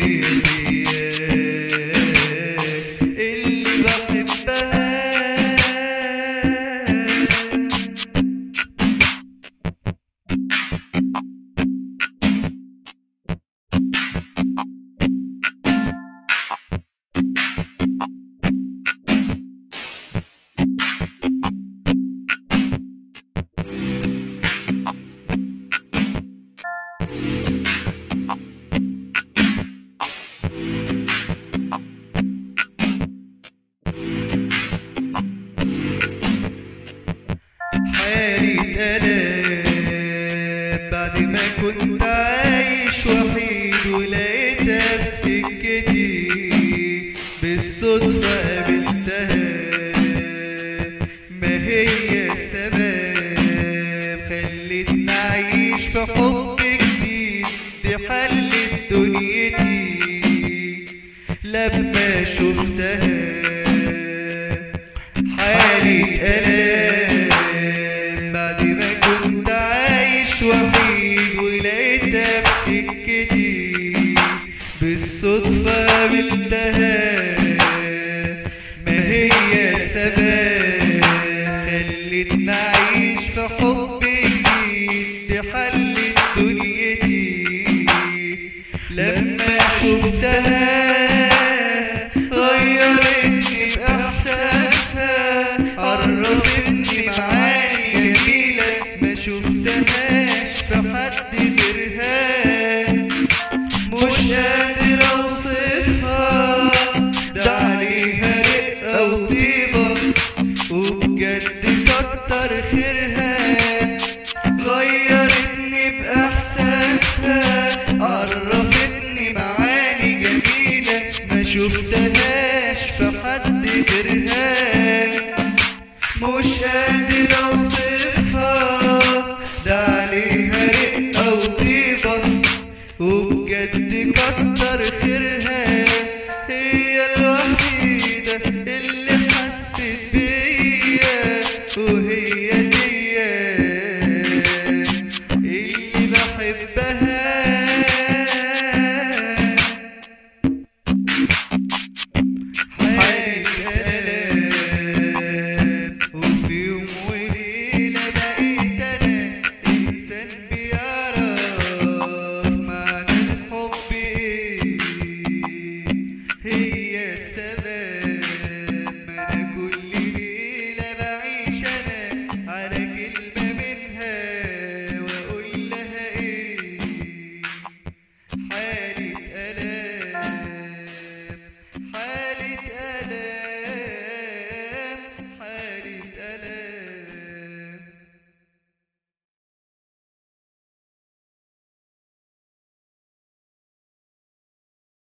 اللي بحبها. حالي اتقلب بعد ما كنت عايش وحيد، ولقيتها في سكتي بالصدفة قابلتها. ما هي السبب خلتني أعيش في حب جديد، دي حلت دنيتي لما شفتها. حالي اتقلب بعد ما كنت عايش وحيد، ولقيتها في سكتي بالصدفة قابلتها. ما هي السبب خلتني أعيش في حب جديد، دي حلت دنيتي لما شفتها. غيرتني بإحساسها، عرفتني معاني جميلة ما شفتهاش في حد غيرها. مش قادر أوصفها، ده عليها رقة وطيبة وبجد كتر خيرها. غيرتني بإحساسها، عرفتني معاني جميلة ما شفتهاش